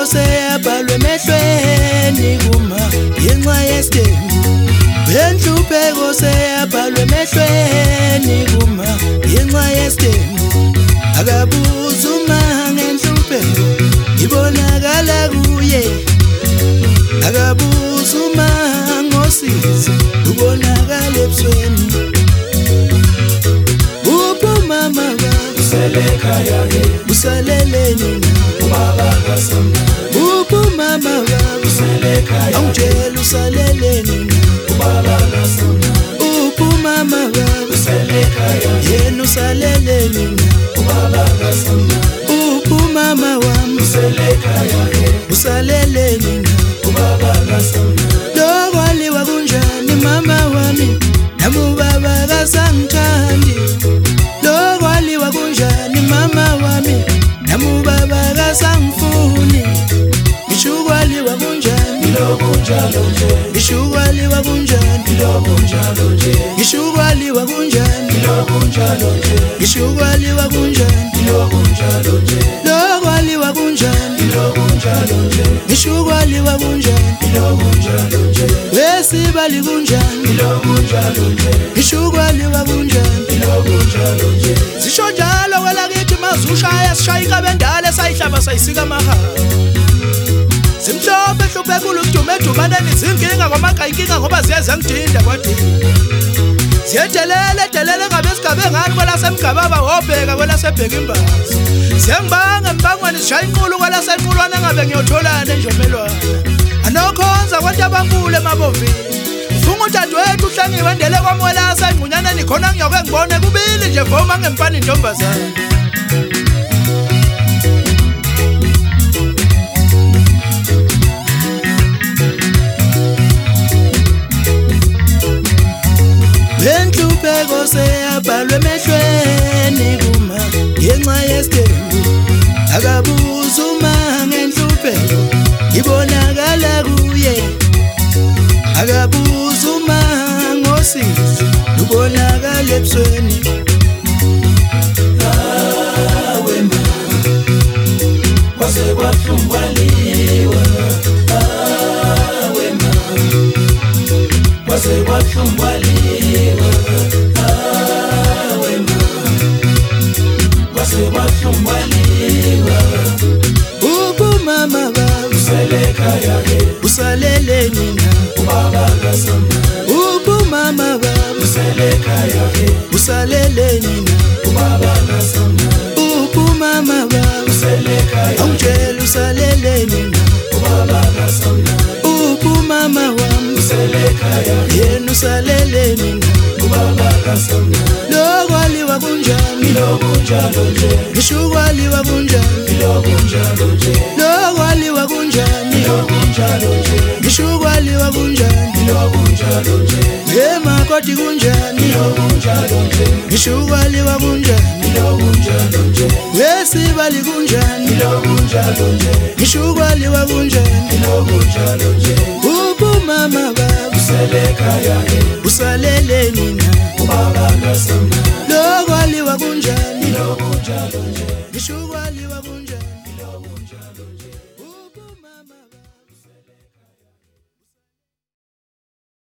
seyabhalwe emehlweni kuma ngenxa yesidembu Benhlupheko seyabhalwe emehlweni kuma ngenxa yesidembu Akabuza uma ngenhlupheko ibonakala kuye Akabuza uma ngosizi ubonakala ebusweni Mama useleka yake usalele nina ubaba kasamna mama useleka yake awutshela usalele nina ubaba kasamna mama useleka yake yena usalele nina ubaba kasamna mama wami useleka yake usalele nina ubaba kasamna Lokwaliwa kunjani mama wami nami ubaba kasangithandi Lokwaliwa kunjani mama wami nami ubaba kasangifuni Ngishukwaliwa kunjani Njalo nje Ngishukwaliwa kunjani njalo nje Ngishukwaliwa kunjani njalo nje Ngishukwaliwa kunjani njalo nje Lokwaliwa kunjani njalo nje Ngishukwaliwa kunjani njalo nje Wesibali kunjani njalo nje Ngishukwaliwa kunjani njalo nje Sisho njalo kwelakithi mazushaya sishaya ikabendala sayihlaba sayisika mahala Simhlophe hlupheka uludume dumana nizinkinga ngomaka inkinga ngoba ziyaze ngidinda kwadini Siyedelele ngabe sigabe ngani kwelasemgababa wobheka kwelasebheka imbazi Siyangibanga mbangwane sishaya inkulu kwelasenqulwana ngabe ngiyotholana enjomelwana Anokhonza kwantu abankulu emabovini Ufunga udadewethu uhlangiwe endele kwamwela sayingqunyana nikhona ngiyoke ngibone kubili nje voma ngempani intombazana Benhlupheko seyabhalwe emehlweni kuma ngenxa yesidembu Akabuza uma ngenhlupheko ibonakala kuye Akabuza uma ngosizi ubonakala ebusweni Awe ma kwase kwahlungwaliwa Awe ma kwase kwahlungwaliwa Awe ma kwase kwahlungwaliwa Mama useleka yake usalele nina ubaba kasamna mama useleka yake usalele nina ubaba kasamna mama useleka yake awutshela usalele nina ubaba kasamna mama wami useleka yake yena usalele nina ubaba kasamna Lokwaliwa kunjani njalo nje Ngishukwaliwa kunjani njalo nje Lokwaliwa kunjani njalo nje Ngishukwaliwa kunjani njalo nje Ngemakoti kunjani njalo nje Ngishukwaliwa kunjani njalo nje Wesibali kunjani njalo nje Ngishukwaliwa kunjani njalo nje Mama useleka yake usalele nina ubaba kasamna Lokwaliwa kunjani njalo nje Ngishukwaliwa kunjani